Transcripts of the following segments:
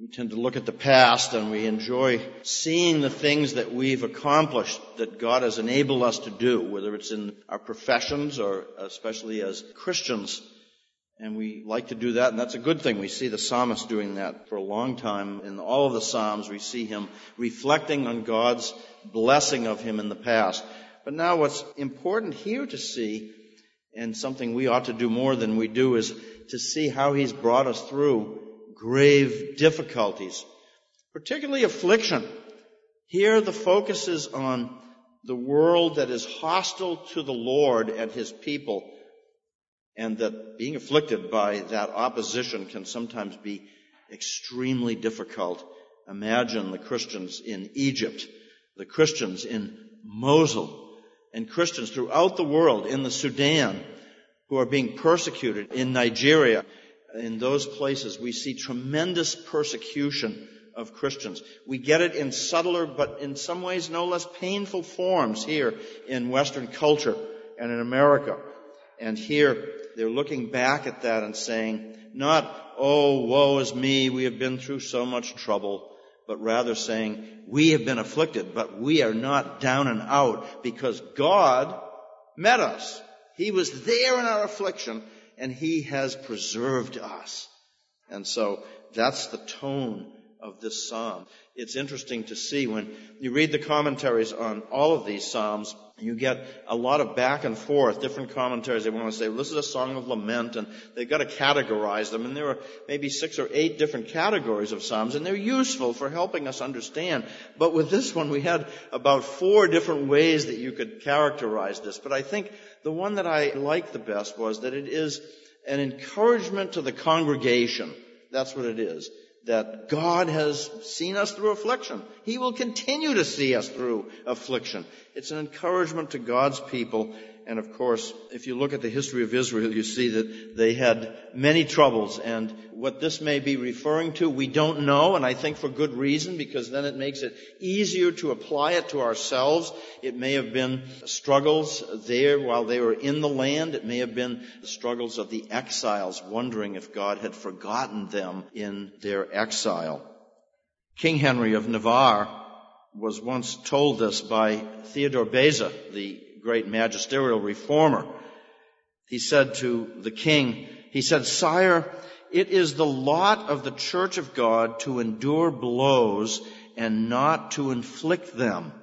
We tend to look at the past and we enjoy seeing the things that we've accomplished, that God has enabled us to do, whether it's in our professions or especially as Christians. And we like to do that, and that's a good thing. We see the psalmist doing that for a long time. In all of the Psalms, we see him reflecting on God's blessing of him in the past. But now what's important here to see, and something we ought to do more than we do, is to see how he's brought us through grave difficulties, particularly affliction. Here the focus is on the world that is hostile to the Lord and his people, and that being afflicted by that opposition can sometimes be extremely difficult. Imagine the Christians in Egypt, the Christians in Mosul, and Christians throughout the world, in the Sudan, who are being persecuted, in Nigeria. In those places, we see tremendous persecution of Christians. We get it in subtler, but in some ways no less painful forms here in Western culture and in America. And here, they're looking back at that and saying, not, oh, woe is me, we have been through so much trouble, but rather saying, we have been afflicted, but we are not down and out because God met us. He was there in our affliction, and he has preserved us. And so that's the tone of this psalm. It's interesting to see when you read the commentaries on all of these psalms, you get a lot of back and forth, different commentaries. They want to say, well, this is a song of lament, and they've got to categorize them. And there are maybe 6 or 8 different categories of psalms, and they're useful for helping us understand. But with this one, we had about 4 different ways that you could characterize this. But I think the one that I liked the best was that it is an encouragement to the congregation. That's what it is. That God has seen us through affliction. He will continue to see us through affliction. It's an encouragement to God's people. And of course, if you look at the history of Israel, you see that they had many troubles. And what this may be referring to, we don't know. And I think for good reason, because then it makes it easier to apply it to ourselves. It may have been struggles there while they were in the land. It may have been the struggles of the exiles, wondering if God had forgotten them in their exile. King Henry of Navarre was once told this by Theodore Beza, the great magisterial reformer. He said to the king, he said, "Sire, it is the lot of the Church of God to endure blows and not to inflict them.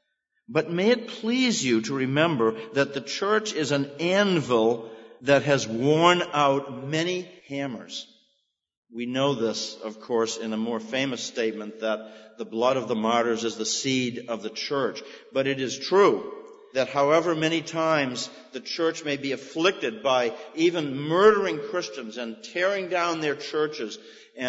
But may it please you to remember that the church is an anvil that has worn out many hammers." We know this, of course, in a more famous statement that the blood of the martyrs is the seed of the church. But it is true that however many times the church may be afflicted by even murdering Christians and tearing down their churches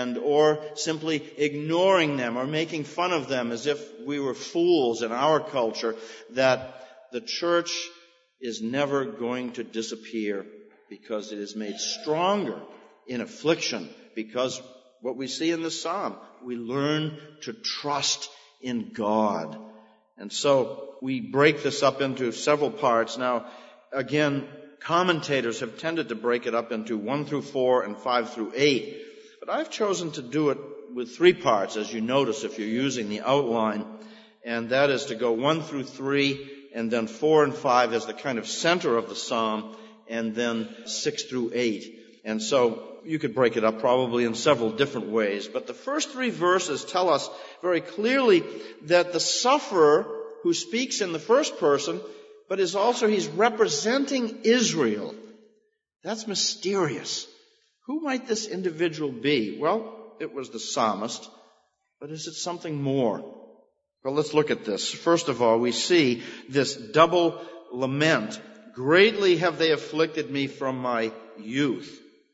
or simply ignoring them or making fun of them as if we were fools in our culture, that the church is never going to disappear because it is made stronger in affliction. Because what we see in this psalm, we learn to trust in God. And so we break this up into several parts. Now, again, commentators have tended to break it up into 1 through 4 and 5 through 8. But I've chosen to do it with 3 parts, as you notice if you're using the outline. And that is to go 1 through 3, and then 4 and 5 as the kind of center of the psalm, and then 6 through 8. And so you could break it up probably in several different ways. But the first 3 verses tell us very clearly that the sufferer who speaks in the first person, but he's representing Israel. That's mysterious. Who might this individual be? Well, it was the psalmist, but is it something more? Well, let's look at this. First of all, we see this double lament. Greatly have they afflicted me from my youth.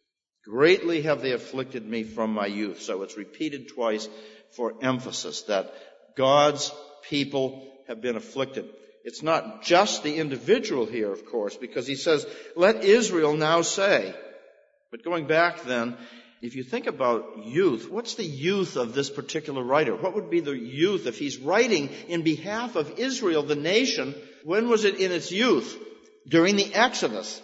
Greatly have they afflicted me from my youth. So it's repeated twice for emphasis that God's people have been afflicted. It's not just the individual here, of course, because he says, let Israel now say. But going back then, if you think about youth, what's the youth of this particular writer? What would be the youth if he's writing in behalf of Israel, the nation? When was it in its youth? During the Exodus.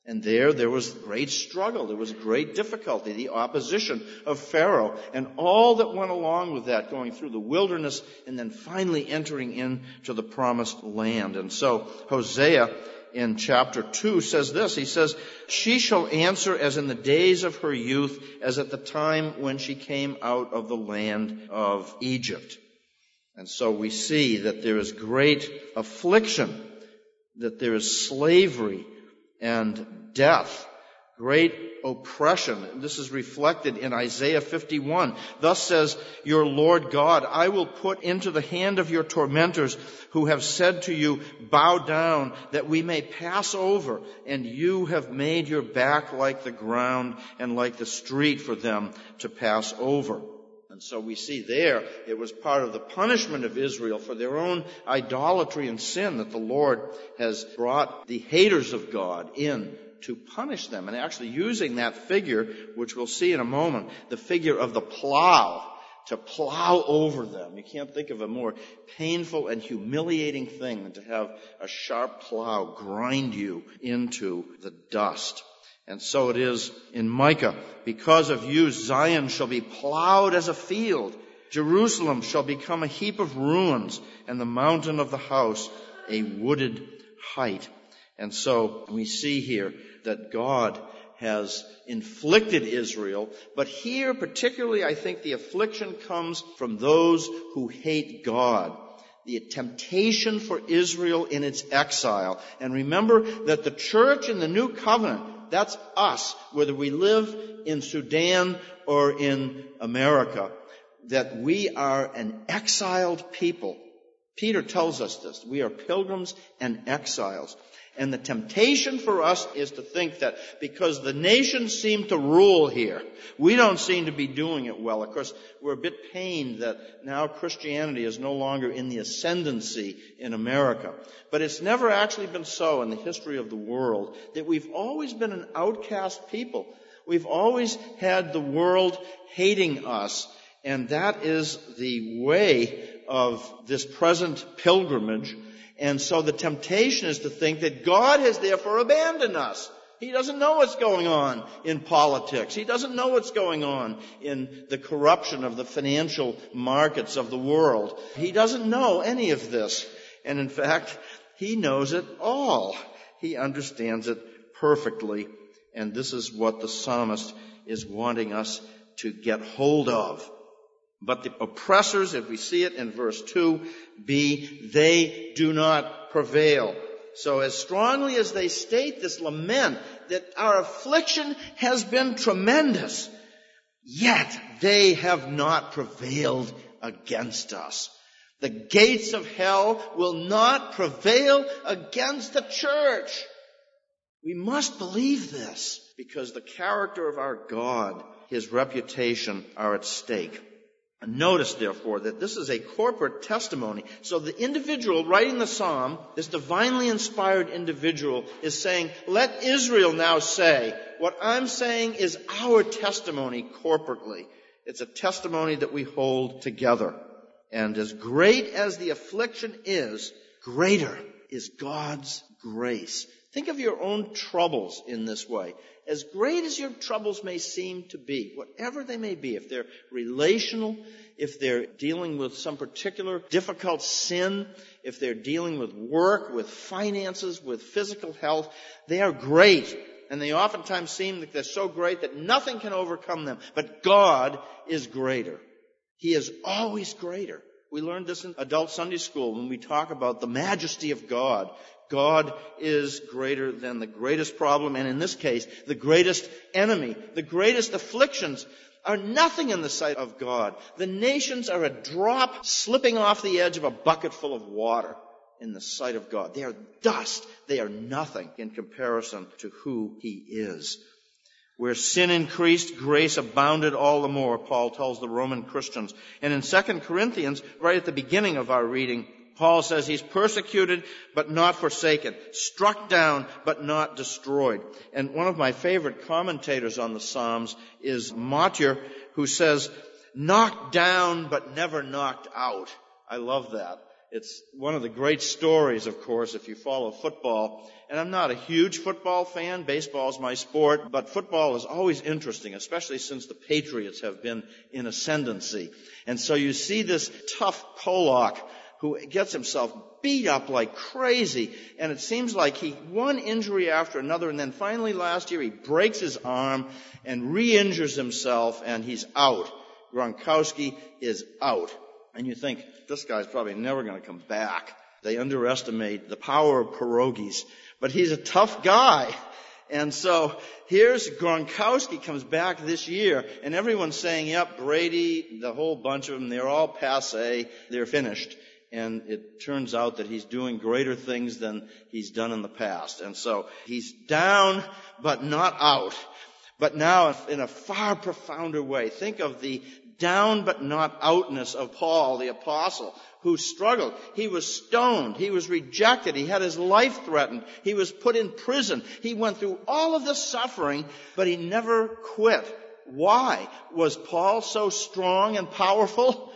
And there was great struggle. There was great difficulty, the opposition of Pharaoh, and all that went along with that, going through the wilderness and then finally entering into the promised land. And so Hosea in chapter 2 says this. He says, "She shall answer as in the days of her youth, as at the time when she came out of the land of Egypt." And so we see that there is great affliction, that there is slavery and death, great oppression. This is reflected in Isaiah 51. "Thus says your Lord God, I will put into the hand of your tormentors who have said to you, 'Bow down, that we may pass over,' and you have made your back like the ground and like the street for them to pass over." And so we see there, it was part of the punishment of Israel for their own idolatry and sin that the Lord has brought the haters of God in to punish them. And actually using that figure, which we'll see in a moment, the figure of the plow, to plow over them. You can't think of a more painful and humiliating thing than to have a sharp plow grind you into the dust. And so it is in Micah. "Because of you, Zion shall be plowed as a field. Jerusalem shall become a heap of ruins, and the mountain of the house a wooded height." And so we see here that God has inflicted Israel. But here, particularly, I think the affliction comes from those who hate God. The temptation for Israel in its exile. And remember that the church in the New Covenant, that's us, whether we live in Sudan or in America, that we are an exiled people. Peter tells us this. We are pilgrims and exiles. And the temptation for us is to think that because the nations seem to rule here, we don't seem to be doing it well. Of course, we're a bit pained that now Christianity is no longer in the ascendancy in America. But it's never actually been so in the history of the world, that we've always been an outcast people. We've always had the world hating us. And that is the way of this present pilgrimage. And so the temptation is to think that God has therefore abandoned us. He doesn't know what's going on in politics. He doesn't know what's going on in the corruption of the financial markets of the world. He doesn't know any of this. And in fact, He knows it all. He understands it perfectly. And this is what the psalmist is wanting us to get hold of. But the oppressors, if we see it in verse 2b, they do not prevail. So as strongly as they state this lament that our affliction has been tremendous, yet they have not prevailed against us. The gates of hell will not prevail against the church. We must believe this because the character of our God, His reputation are at stake. Notice, therefore, that this is a corporate testimony. So the individual writing the psalm, this divinely inspired individual, is saying, let Israel now say, what I'm saying is our testimony corporately. It's a testimony that we hold together. And as great as the affliction is, greater is God's grace. Think of your own troubles in this way. As great as your troubles may seem to be, whatever they may be, if they're relational, if they're dealing with some particular difficult sin, if they're dealing with work, with finances, with physical health, they are great. And they oftentimes seem like they're so great that nothing can overcome them. But God is greater. He is always greater. We learned this in adult Sunday school when we talk about the majesty of God. God is greater than the greatest problem, and in this case, the greatest enemy. The greatest afflictions are nothing in the sight of God. The nations are a drop slipping off the edge of a bucket full of water in the sight of God. They are dust. They are nothing in comparison to who He is. Where sin increased, grace abounded all the more, Paul tells the Roman Christians. And in 2 Corinthians, right at the beginning of our reading, Paul says he's persecuted but not forsaken, struck down but not destroyed. And one of my favorite commentators on the Psalms is Motyer, who says, knocked down but never knocked out. I love that. It's one of the great stories, of course, if you follow football. And I'm not a huge football fan. Baseball is my sport. But football is always interesting, especially since the Patriots have been in ascendancy. And so you see this tough Pollock who gets himself beat up like crazy. And it seems like one injury after another. And then finally last year he breaks his arm and re-injures himself and he's out. Gronkowski is out. And you think, this guy's probably never going to come back. They underestimate the power of pierogies. But he's a tough guy. And so here's Gronkowski comes back this year, and everyone's saying, yep, Brady, the whole bunch of them, they're all passé, they're finished. And it turns out that he's doing greater things than he's done in the past. And so he's down, but not out. But now in a far profounder way. Think of the down but not outness of Paul, the apostle, who struggled. He was stoned. He was rejected. He had his life threatened. He was put in prison. He went through all of this suffering, but he never quit. Why? Was Paul so strong and powerful?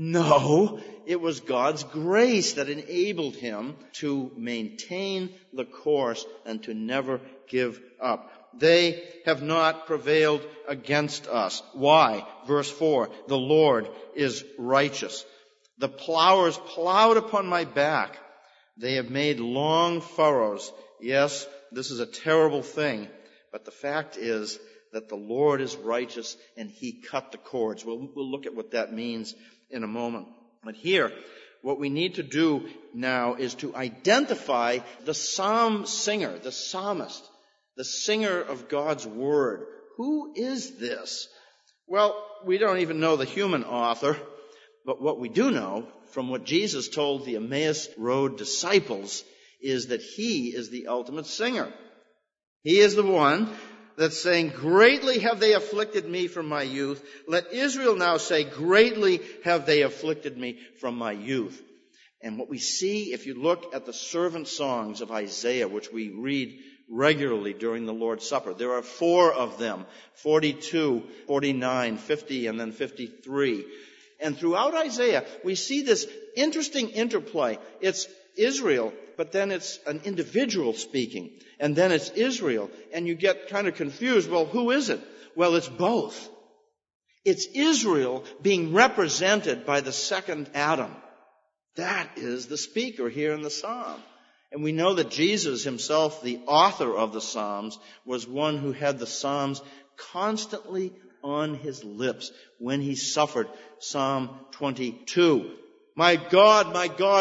No. It was God's grace that enabled him to maintain the course and to never give up. They have not prevailed against us. Why? Verse 4, the Lord is righteous. The plowers plowed upon my back. They have made long furrows. Yes, this is a terrible thing, but the fact is that the Lord is righteous and he cut the cords. We'll look at what that means in a moment. But here, what we need to do now is to identify the psalm singer, the psalmist, the singer of God's word. Who is this? Well, we don't even know the human author, but what we do know from what Jesus told the Emmaus Road disciples is that he is the ultimate singer. He is the one that's saying, greatly have they afflicted me from my youth. Let Israel now say, greatly have they afflicted me from my youth. And what we see, if you look at the servant songs of Isaiah, which we read regularly during the Lord's Supper. There are 4 of them, 42, 49, 50, and then 53. And throughout Isaiah, we see this interesting interplay. It's Israel, but then it's an individual speaking. And then it's Israel. And you get kind of confused. Well, who is it? Well, it's both. It's Israel being represented by the second Adam. That is the speaker here in the psalm. And we know that Jesus himself, the author of the Psalms, was one who had the Psalms constantly on his lips when he suffered. Psalm 22. My God,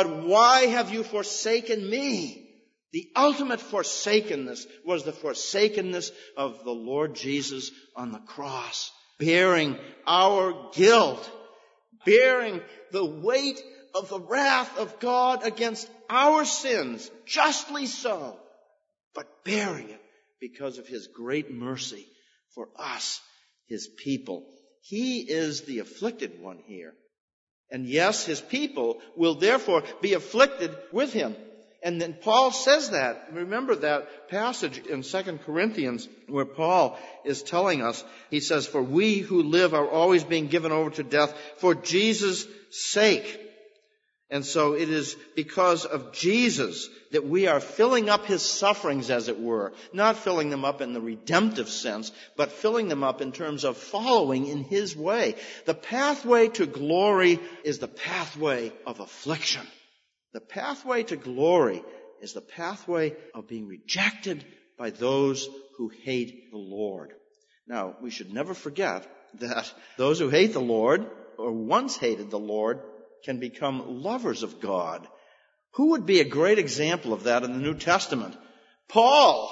why have you forsaken me? The ultimate forsakenness was the forsakenness of the Lord Jesus on the cross, bearing our guilt, bearing the weight of the wrath of God against our sins, justly so, but bearing it because of his great mercy for us, his people. He is the afflicted one here. And yes, his people will therefore be afflicted with him. And then Paul says that. Remember that passage in 2 Corinthians where Paul is telling us, he says, for we who live are always being given over to death for Jesus' sake. And so it is because of Jesus that we are filling up his sufferings, as it were. Not filling them up in the redemptive sense, but filling them up in terms of following in his way. The pathway to glory is the pathway of affliction. The pathway to glory is the pathway of being rejected by those who hate the Lord. Now, we should never forget that those who hate the Lord, or once hated the Lord, can become lovers of God. Who would be a great example of that in the New Testament? Paul.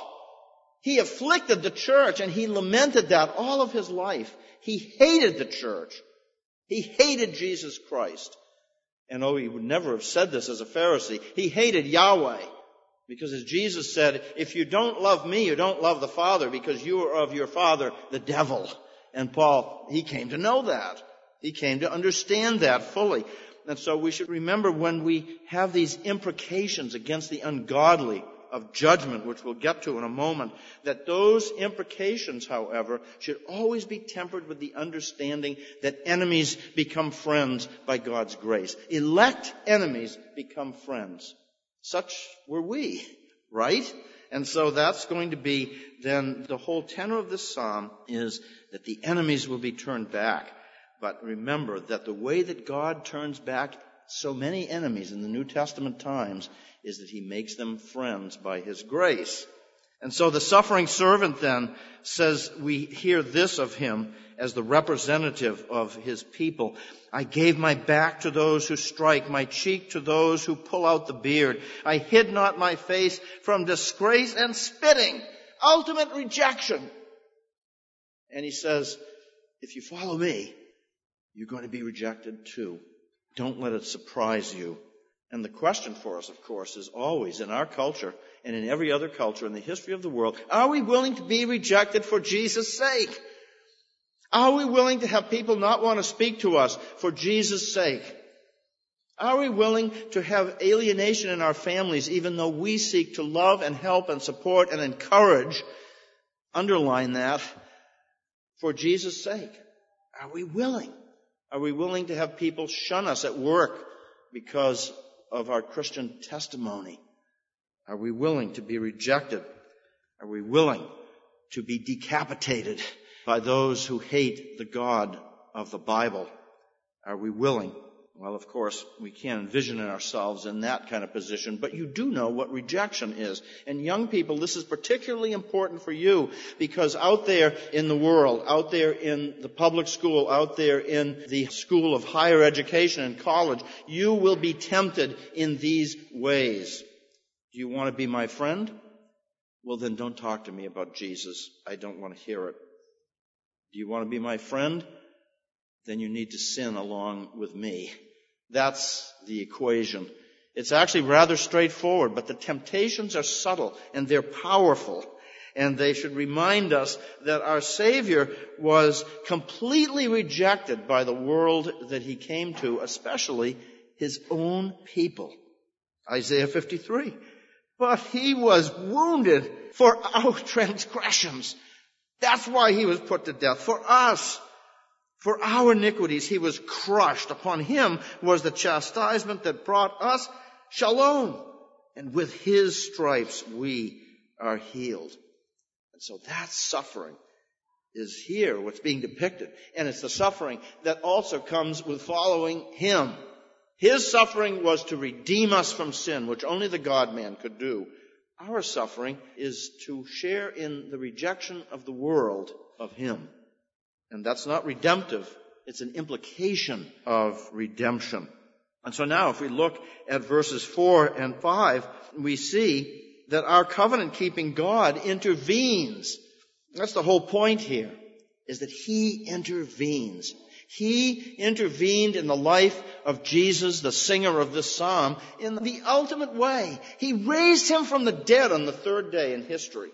He afflicted the church and he lamented that all of his life. He hated the church. He hated Jesus Christ. And he would never have said this as a Pharisee. He hated Yahweh. Because as Jesus said, if you don't love me, you don't love the Father, because you are of your father, the devil. And Paul, he came to know that. He came to understand that fully. And so we should remember when we have these imprecations against the ungodly of judgment, which we'll get to in a moment, that those imprecations, however, should always be tempered with the understanding that enemies become friends by God's grace. Elect enemies become friends. Such were we, right? And so that's going to be then the whole tenor of this psalm is that the enemies will be turned back. But remember that the way that God turns back so many enemies in the New Testament times is that he makes them friends by his grace. And so the suffering servant then says, we hear this of him as the representative of his people. I gave my back to those who strike, my cheek to those who pull out the beard. I hid not my face from disgrace and spitting. Ultimate rejection. And he says, if you follow me, you're going to be rejected too. Don't let it surprise you. And the question for us, of course, is always in our culture and in every other culture in the history of the world, are we willing to be rejected for Jesus' sake? Are we willing to have people not want to speak to us for Jesus' sake? Are we willing to have alienation in our families even though we seek to love and help and support and encourage, underline that, for Jesus' sake? Are we willing? Are we willing to have people shun us at work because of our Christian testimony? Are we willing to be rejected? Are we willing to be decapitated by those who hate the God of the Bible? Are we willing? Well, of course, we can't envision ourselves in that kind of position, but you do know what rejection is. And young people, this is particularly important for you because out there in the world, out there in the public school, out there in the school of higher education and college, you will be tempted in these ways. Do you want to be my friend? Well, then don't talk to me about Jesus. I don't want to hear it. Do you want to be my friend? Then you need to sin along with me. That's the equation. It's actually rather straightforward, but the temptations are subtle and they're powerful. And they should remind us that our Savior was completely rejected by the world that he came to, especially his own people. Isaiah 53. But he was wounded for our transgressions. That's why he was put to death, for us. For our iniquities he was crushed. Upon him was the chastisement that brought us shalom. And with his stripes we are healed. And so that suffering is here, what's being depicted. And it's the suffering that also comes with following him. His suffering was to redeem us from sin, which only the God-man could do. Our suffering is to share in the rejection of the world of him. And that's not redemptive. It's an implication of redemption. And so now if we look at verses 4 and 5, we see that our covenant-keeping God intervenes. That's the whole point here, is that he intervenes. He intervened in the life of Jesus, the singer of this psalm, in the ultimate way. He raised him from the dead on the third day in history.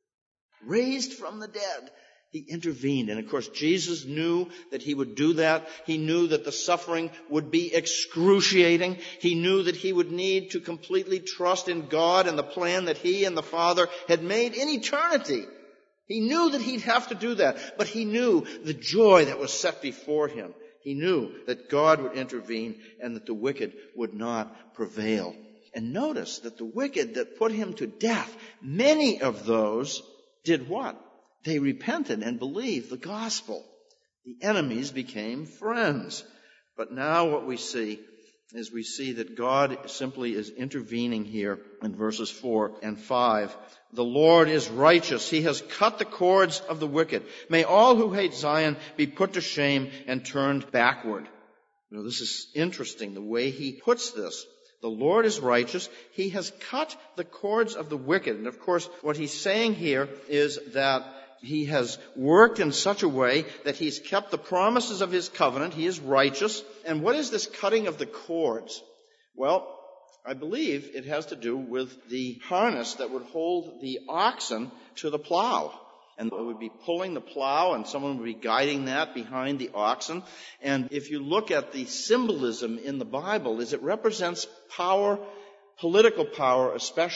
Raised from the dead. He intervened. And of course, Jesus knew that he would do that. He knew that the suffering would be excruciating. He knew that he would need to completely trust in God and the plan that he and the Father had made in eternity. He knew that he'd have to do that. But he knew the joy that was set before him. He knew that God would intervene and that the wicked would not prevail. And notice that the wicked that put him to death, many of those did what? They repented and believed the gospel. The enemies became friends. But now what we see is we see that God simply is intervening here in verses 4 and 5. The Lord is righteous. He has cut the cords of the wicked. May all who hate Zion be put to shame and turned backward. Now, this is interesting, the way he puts this. The Lord is righteous. He has cut the cords of the wicked. And of course, what he's saying here is that he has worked in such a way that he's kept the promises of his covenant. He is righteous. And what is this cutting of the cords? Well, I believe it has to do with the harness that would hold the oxen to the plow. And it would be pulling the plow, and someone would be guiding that behind the oxen. And if you look at the symbolism in the Bible, is it represents power, political power especially.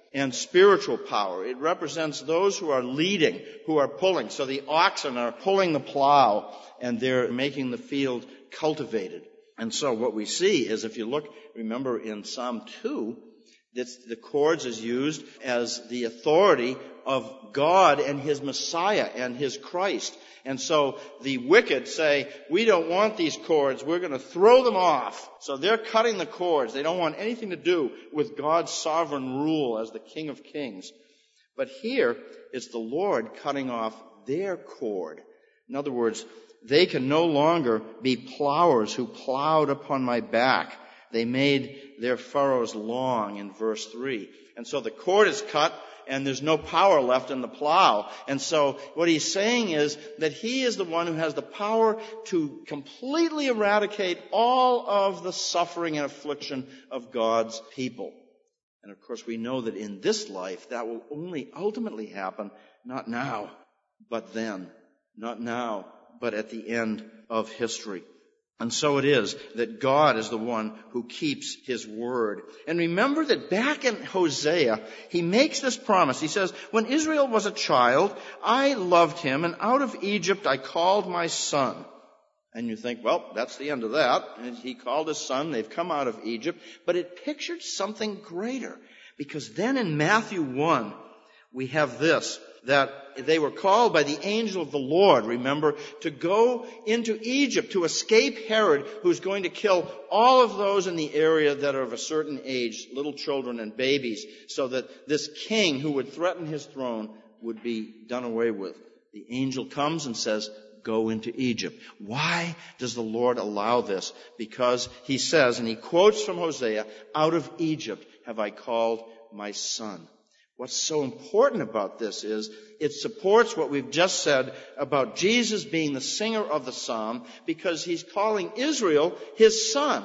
and spiritual power. It represents those who are leading, who are pulling. So the oxen are pulling the plow, and they're making the field cultivated. And so what we see is, if you look, remember in Psalm 2, the cords is used as the authority of God and His Messiah and His Christ. And so the wicked say, we don't want these cords, we're going to throw them off. So they're cutting the cords. They don't want anything to do with God's sovereign rule as the King of Kings. But here it's the Lord cutting off their cord. In other words, they can no longer be plowers who plowed upon my back. They made their furrows long in verse 3. And so the cord is cut, and there's no power left in the plow. And so what he's saying is that he is the one who has the power to completely eradicate all of the suffering and affliction of God's people. And of course we know that in this life that will only ultimately happen, not now, but then. Not now, but at the end of history. And so it is that God is the one who keeps His word. And remember that back in Hosea, he makes this promise. He says, when Israel was a child, I loved him, and out of Egypt I called my son. And you think, well, that's the end of that. And he called his son. They've come out of Egypt. But it pictured something greater. Because then in Matthew 1, we have this, that they were called by the angel of the Lord, remember, to go into Egypt to escape Herod, who's going to kill all of those in the area that are of a certain age, little children and babies, so that this king who would threaten his throne would be done away with. The angel comes and says, go into Egypt. Why does the Lord allow this? Because he says, and he quotes from Hosea, out of Egypt have I called my son. What's so important about this is it supports what we've just said about Jesus being the singer of the psalm, because he's calling Israel his son.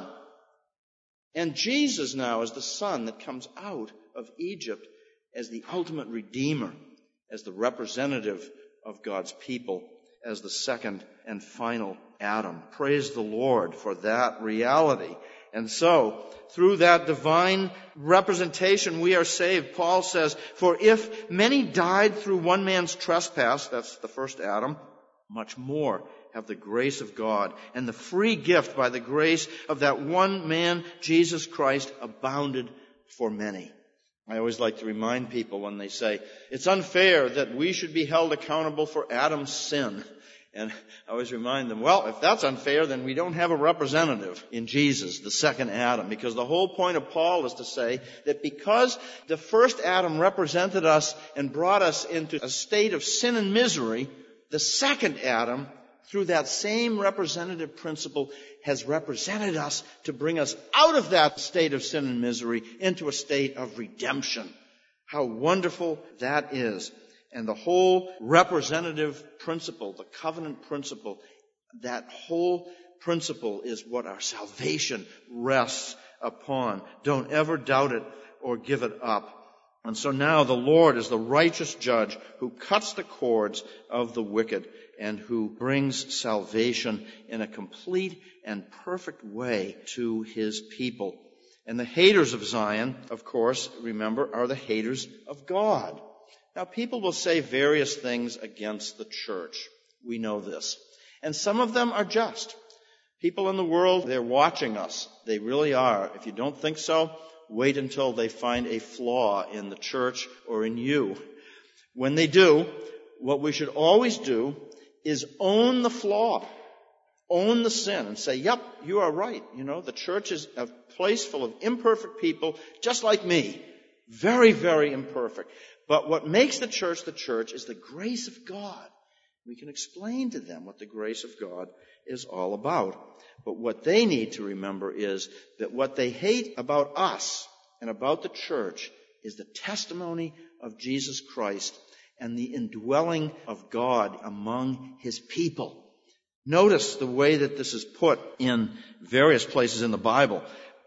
And Jesus now is the son that comes out of Egypt as the ultimate redeemer, as the representative of God's people, as the second and final Adam. Praise the Lord for that reality. And so, through that divine representation, we are saved. Paul says, for if many died through one man's trespass, that's the first Adam, much more have the grace of God and the free gift by the grace of that one man, Jesus Christ, abounded for many. I always like to remind people when they say, it's unfair that we should be held accountable for Adam's sin. And I always remind them, well, if that's unfair, then we don't have a representative in Jesus, the second Adam. Because the whole point of Paul is to say that because the first Adam represented us and brought us into a state of sin and misery, the second Adam, through that same representative principle, has represented us to bring us out of that state of sin and misery into a state of redemption. How wonderful that is. And the whole representative principle, the covenant principle, that whole principle is what our salvation rests upon. Don't ever doubt it or give it up. And so now the Lord is the righteous judge who cuts the cords of the wicked and who brings salvation in a complete and perfect way to His people. And the haters of Zion, of course, remember, are the haters of God. Now, people will say various things against the church. We know this. And some of them are just. People in the world, they're watching us. They really are. If you don't think so, wait until they find a flaw in the church or in you. When they do, what we should always do is own the flaw, own the sin, and say, yep, you are right. You know, the church is a place full of imperfect people, just like me. Very, very imperfect. But what makes the church is the grace of God. We can explain to them what the grace of God is all about. But what they need to remember is that what they hate about us and about the church is the testimony of Jesus Christ and the indwelling of God among His people. Notice the way that this is put in various places in the Bible.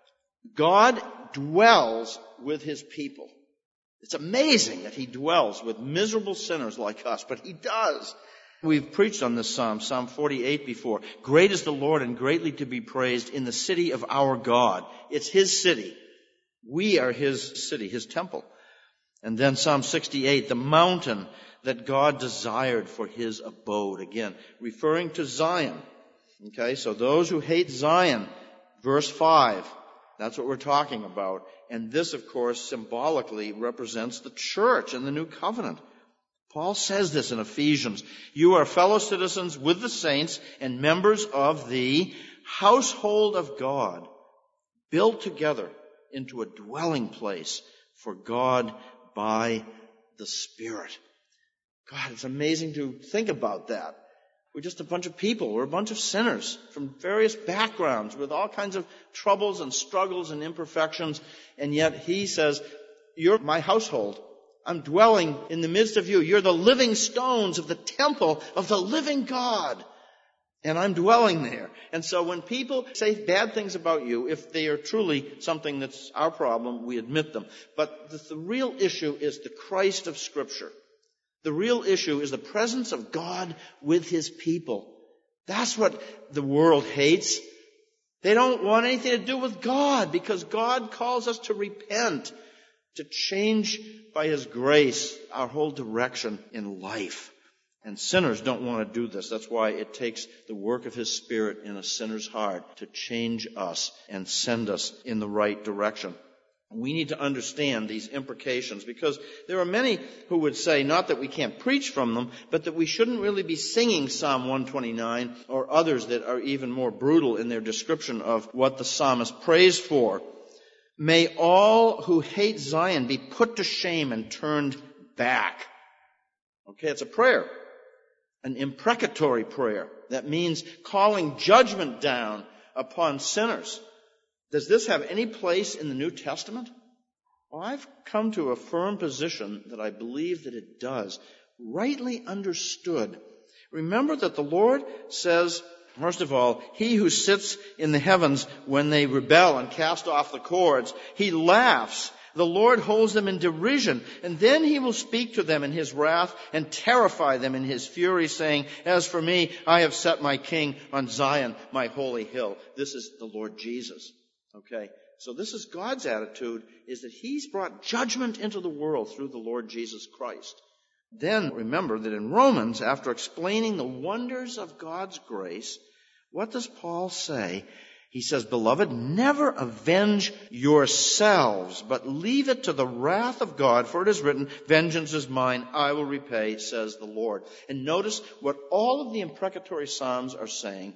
God dwells with His people. It's amazing that He dwells with miserable sinners like us, but He does. We've preached on this psalm, Psalm 48 before. Great is the Lord and greatly to be praised in the city of our God. It's His city. We are His city, His temple. And then Psalm 68, the mountain that God desired for his abode. Again, referring to Zion. Okay, so those who hate Zion, verse 5, that's what we're talking about. And this, of course, symbolically represents the church and the new covenant. Paul says this in Ephesians. You are fellow citizens with the saints and members of the household of God, built together into a dwelling place for God by the Spirit. God, it's amazing to think about that. We're just a bunch of people. We're a bunch of sinners from various backgrounds with all kinds of troubles and struggles and imperfections. And yet he says, you're my household. I'm dwelling in the midst of you. You're the living stones of the temple of the living God. And I'm dwelling there. And so when people say bad things about you, if they are truly something that's our problem, we admit them. But the real issue is the Christ of Scripture. The real issue is the presence of God with his people. That's what the world hates. They don't want anything to do with God because God calls us to repent, to change by his grace our whole direction in life. And sinners don't want to do this. That's why it takes the work of his Spirit in a sinner's heart to change us and send us in the right direction. We need to understand these implications because there are many who would say, not that we can't preach from them, but that we shouldn't really be singing Psalm 129 or others that are even more brutal in their description of what the psalmist prays for. May all who hate Zion be put to shame and turned back. Okay, it's a prayer, an imprecatory prayer. That means calling judgment down upon sinners. Does this have any place in the New Testament? Well, I've come to a firm position that I believe that it does. Rightly understood. Remember that the Lord says, first of all, he who sits in the heavens when they rebel and cast off the cords, he laughs. The Lord holds them in derision, and then he will speak to them in his wrath and terrify them in his fury, saying, as for me, I have set my king on Zion, my holy hill. This is the Lord Jesus. Okay, so this is God's attitude, is that he's brought judgment into the world through the Lord Jesus Christ. Then remember that in Romans, after explaining the wonders of God's grace, what does Paul say? He says, beloved, never avenge yourselves, but leave it to the wrath of God, for it is written, vengeance is mine, I will repay, says the Lord. And notice what all of the imprecatory psalms are saying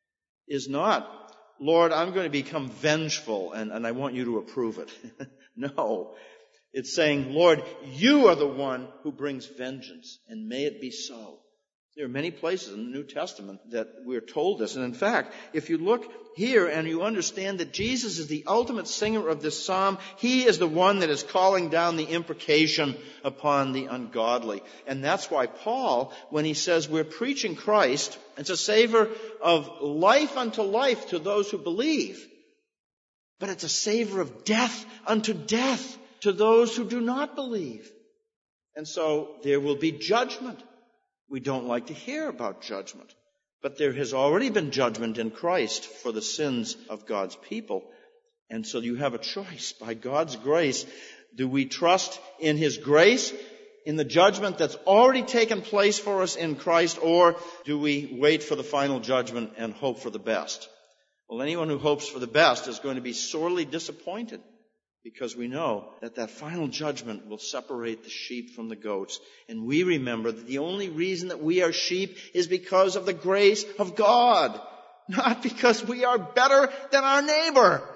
is not, Lord, I'm going to become vengeful and I want you to approve it. No. It's saying, Lord, you are the one who brings vengeance, and may it be so. There are many places in the New Testament that we're told this. And in fact, if you look here and you understand that Jesus is the ultimate singer of this psalm, he is the one that is calling down the imprecation upon the ungodly. And that's why Paul, when he says we're preaching Christ, it's a savor of life unto life to those who believe. But it's a savor of death unto death to those who do not believe. And so there will be judgment. We don't like to hear about judgment. But there has already been judgment in Christ for the sins of God's people. And so you have a choice. By God's grace, do we trust in his grace, in the judgment that's already taken place for us in Christ, or do we wait for the final judgment and hope for the best? Well, anyone who hopes for the best is going to be sorely disappointed, because we know that that final judgment will separate the sheep from the goats. And we remember that the only reason that we are sheep is because of the grace of God, not because we are better than our neighbor.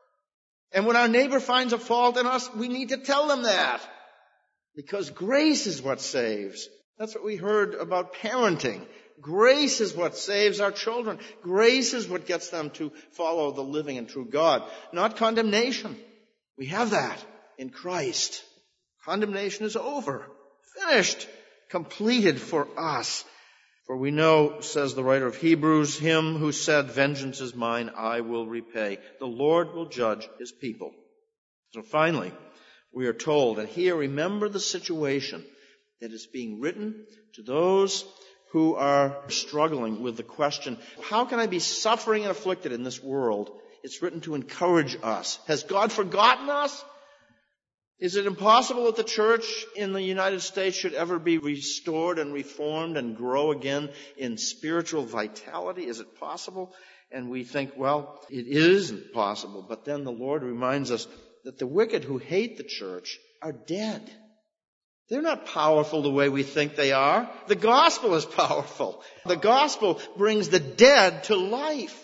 And when our neighbor finds a fault in us, we need to tell them that, because grace is what saves. That's what we heard about parenting. Grace is what saves our children. Grace is what gets them to follow the living and true God, not condemnation. We have that in Christ. Condemnation is over, finished, completed for us. For we know, says the writer of Hebrews, him who said, vengeance is mine, I will repay. The Lord will judge his people. So finally, we are told, and here remember the situation that is being written to those who are struggling with the question, how can I be suffering and afflicted in this world? It's written to encourage us. Has God forgotten us? Is it impossible that the church in the United States should ever be restored and reformed and grow again in spiritual vitality? Is it possible? And we think, well, it isn't possible. But then the Lord reminds us that the wicked who hate the church are dead. They're not powerful the way we think they are. The gospel is powerful. The gospel brings the dead to life.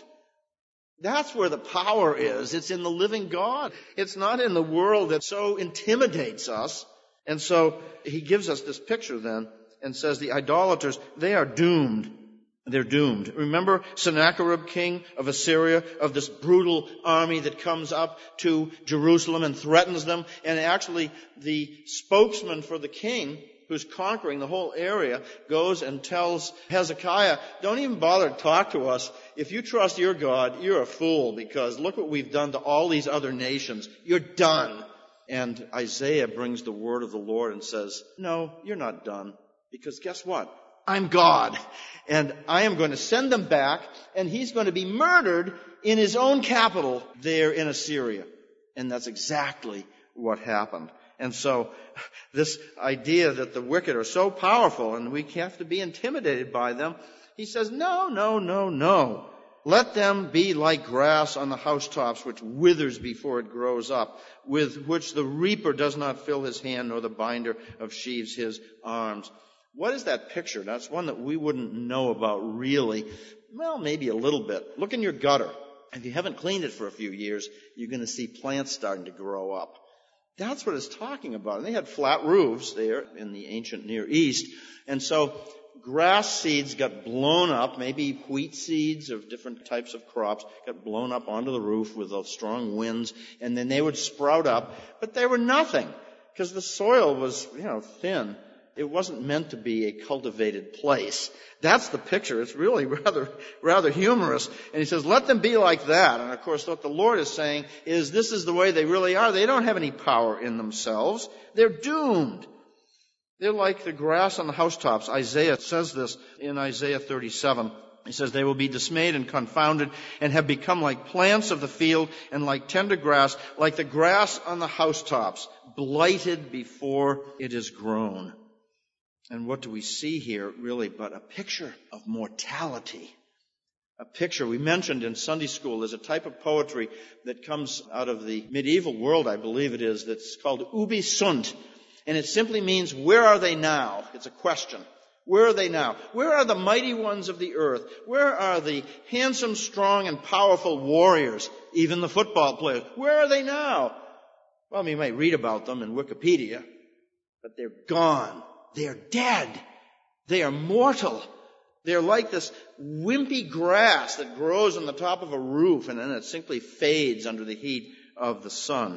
That's where the power is. It's in the living God. It's not in the world that so intimidates us. And so he gives us this picture then and says the idolaters, they are doomed. They're doomed. Remember Sennacherib, king of Assyria, of this brutal army that comes up to Jerusalem and threatens them. And actually the spokesman for the king, who's conquering the whole area, goes and tells Hezekiah, don't even bother to talk to us. If you trust your God, you're a fool, because look what we've done to all these other nations. You're done. And Isaiah brings the word of the Lord and says, no, you're not done. Because guess what? I'm God. And I am going to send them back, and he's going to be murdered in his own capital there in Assyria. And that's exactly what happened. And so this idea that the wicked are so powerful and we have to be intimidated by them, he says, no, no, no, no. Let them be like grass on the housetops, which withers before it grows up, with which the reaper does not fill his hand, nor the binder of sheaves his arms. What is that picture? That's one that we wouldn't know about really. Well, maybe a little bit. Look in your gutter. If you haven't cleaned it for a few years, you're going to see plants starting to grow up. That's what it's talking about. And they had flat roofs there in the ancient Near East. And so grass seeds got blown up, maybe wheat seeds of different types of crops got blown up onto the roof with those strong winds, and then they would sprout up. But they were nothing because the soil was, thin. It wasn't meant to be a cultivated place. That's the picture. It's really rather humorous. And he says, let them be like that. And of course, what the Lord is saying is this is the way they really are. They don't have any power in themselves. They're doomed. They're like the grass on the housetops. Isaiah says this in Isaiah 37. He says, they will be dismayed and confounded and have become like plants of the field and like tender grass, like the grass on the housetops, blighted before it is grown. And what do we see here, really, but a picture of mortality. A picture we mentioned in Sunday school. There's a type of poetry that comes out of the medieval world, I believe it is, that's called ubi sunt. And it simply means, where are they now? It's a question. Where are they now? Where are the mighty ones of the earth? Where are the handsome, strong, and powerful warriors, even the football players? Where are they now? Well, you might read about them in Wikipedia, but they're gone. They're dead. They are mortal. They're like this wimpy grass that grows on the top of a roof and then it simply fades under the heat of the sun.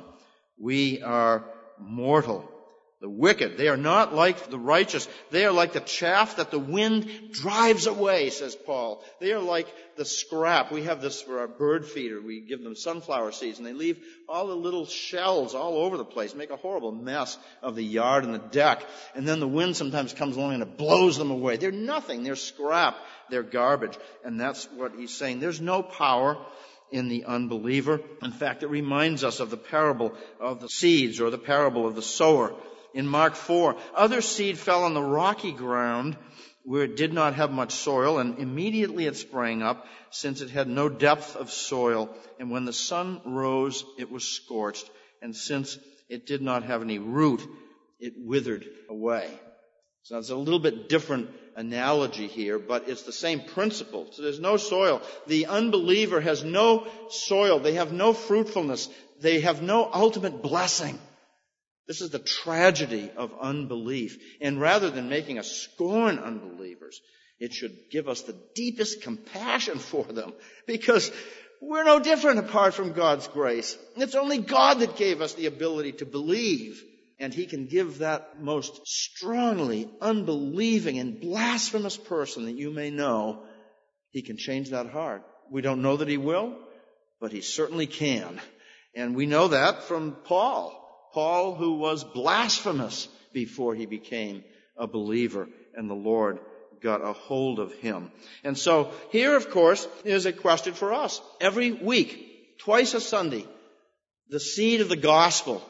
We are mortal. The wicked, they are not like the righteous. They are like the chaff that the wind drives away, says Paul. They are like the scrap. We have this for our bird feeder. We give them sunflower seeds, and they leave all the little shells all over the place, make a horrible mess of the yard and the deck. And then the wind sometimes comes along and it blows them away. They're nothing. They're scrap. They're garbage. And that's what he's saying. There's no power in the unbeliever. In fact, it reminds us of the parable of the seeds or the parable of the sower. In Mark 4, other seed fell on the rocky ground where it did not have much soil, and immediately it sprang up, since it had no depth of soil. And when the sun rose, it was scorched, and since it did not have any root, it withered away. So it's a little bit different analogy here, but it's the same principle. So there's no soil. The unbeliever has no soil. They have no fruitfulness. They have no ultimate blessing. This is the tragedy of unbelief. And rather than making us scorn unbelievers, it should give us the deepest compassion for them, because we're no different apart from God's grace. It's only God that gave us the ability to believe. And he can give that most strongly unbelieving and blasphemous person that you may know, he can change that heart. We don't know that he will, but he certainly can. And we know that from Paul. Paul, who was blasphemous before he became a believer, and the Lord got a hold of him. And so here, of course, is a question for us. Every week, twice a Sunday, the seed of the gospel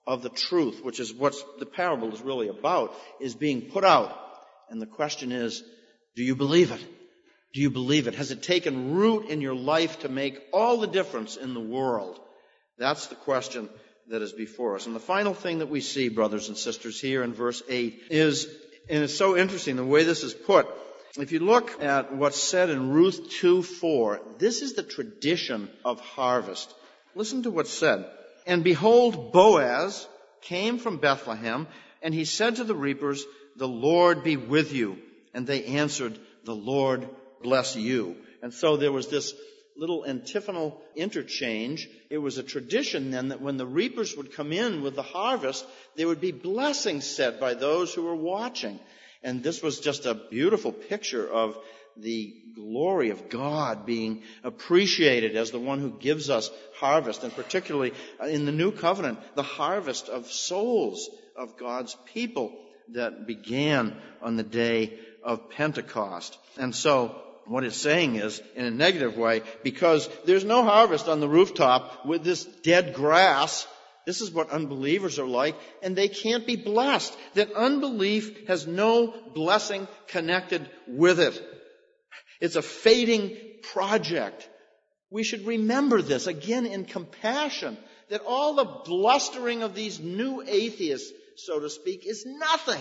of the truth, which is what the parable is really about, is being put out. And the question is, do you believe it? Do you believe it? Has it taken root in your life to make all the difference in the world? That's the question that is before us. And the final thing that we see, brothers and sisters, here in verse 8 is, and it's so interesting the way this is put. If you look at what's said in Ruth 2:4, this is the tradition of harvest. Listen to what's said. And behold, Boaz came from Bethlehem, and he said to the reapers, the Lord be with you. And they answered, the Lord bless you. And so there was this little antiphonal interchange. It was a tradition then that when the reapers would come in with the harvest, there would be blessings said by those who were watching. And this was just a beautiful picture of the glory of God being appreciated as the one who gives us harvest, and particularly in the new covenant, the harvest of souls of God's people that began on the day of Pentecost. And so what it's saying is, in a negative way, because there's no harvest on the rooftop with this dead grass, this is what unbelievers are like, and they can't be blessed. That unbelief has no blessing connected with it. It's a fading project. We should remember this, again, in compassion, that all the blustering of these new atheists, so to speak, is nothing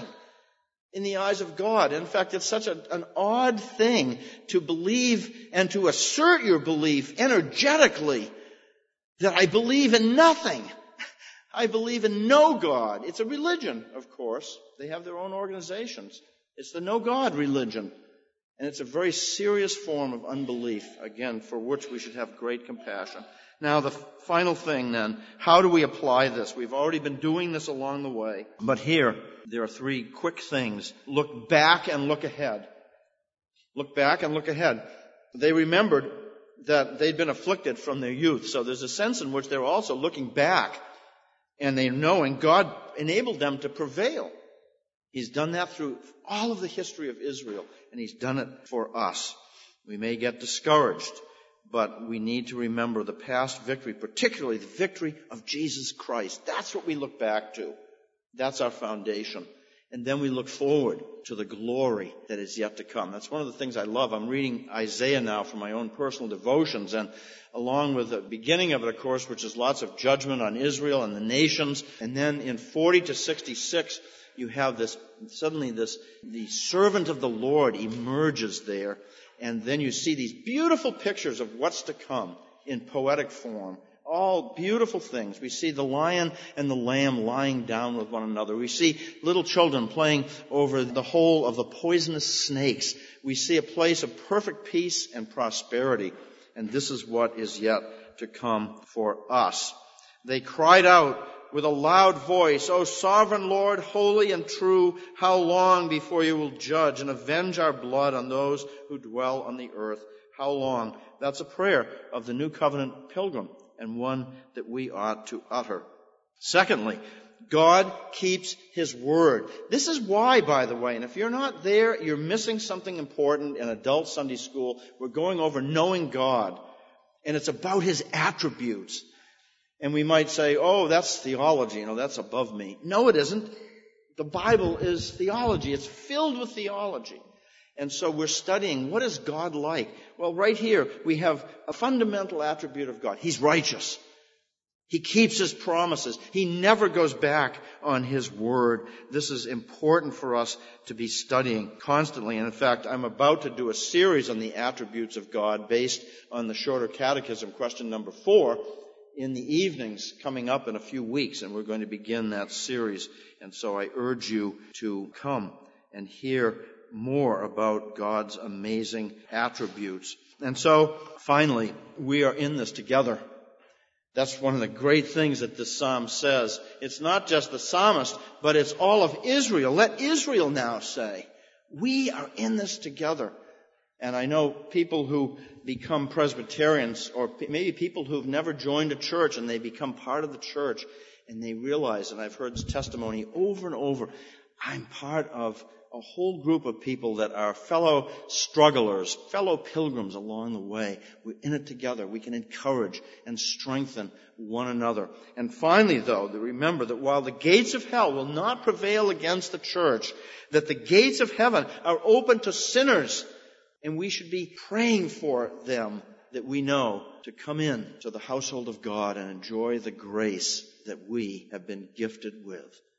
in the eyes of God. In fact, it's such an odd thing to believe and to assert your belief energetically that I believe in nothing. I believe in no God. It's a religion, of course. They have their own organizations. It's the no God religion. And it's a very serious form of unbelief, again, for which we should have great compassion. Now, the final thing then, how do we apply this? We've already been doing this along the way. But here, there are three quick things. Look back and look ahead. Look back and look ahead. They remembered that they'd been afflicted from their youth. So there's a sense in which they're also looking back. And they're knowing God enabled them to prevail. He's done that through all of the history of Israel, and He's done it for us. We may get discouraged, but we need to remember the past victory, particularly the victory of Jesus Christ. That's what we look back to. That's our foundation. And then we look forward to the glory that is yet to come. That's one of the things I love. I'm reading Isaiah now for my own personal devotions, and along with the beginning of it, of course, which is lots of judgment on Israel and the nations. And then in 40 to 66, you have the servant of the Lord emerges there. And then you see these beautiful pictures of what's to come in poetic form. All beautiful things. We see the lion and the lamb lying down with one another. We see little children playing over the hole of the poisonous snakes. We see a place of perfect peace and prosperity. And this is what is yet to come for us. They cried out with a loud voice, O sovereign Lord, holy and true, how long before you will judge and avenge our blood on those who dwell on the earth? How long? That's a prayer of the New Covenant pilgrim, and one that we ought to utter. Secondly, God keeps His word. This is why, by the way, and if you're not there, you're missing something important in adult Sunday school. We're going over knowing God, and it's about His attributes. And we might say, oh, that's theology, that's above me. No, it isn't. The Bible is theology. It's filled with theology. And so we're studying, what is God like? Well, right here, we have a fundamental attribute of God. He's righteous. He keeps His promises. He never goes back on His word. This is important for us to be studying constantly. And in fact, I'm about to do a series on the attributes of God based on the Shorter Catechism, question number 4, in the evenings coming up in a few weeks. And we're going to begin that series. And so I urge you to come and hear more about God's amazing attributes. And so, finally, we are in this together. That's one of the great things that this psalm says. It's not just the psalmist, but it's all of Israel. Let Israel now say, we are in this together. And I know people who become Presbyterians, or maybe people who've never joined a church and they become part of the church, and they realize, and I've heard this testimony over and over, I'm part of a whole group of people that are fellow strugglers, fellow pilgrims along the way. We're in it together. We can encourage and strengthen one another. And finally, though, remember that while the gates of hell will not prevail against the church, that the gates of heaven are open to sinners, and we should be praying for them that we know to come in to the household of God and enjoy the grace that we have been gifted with.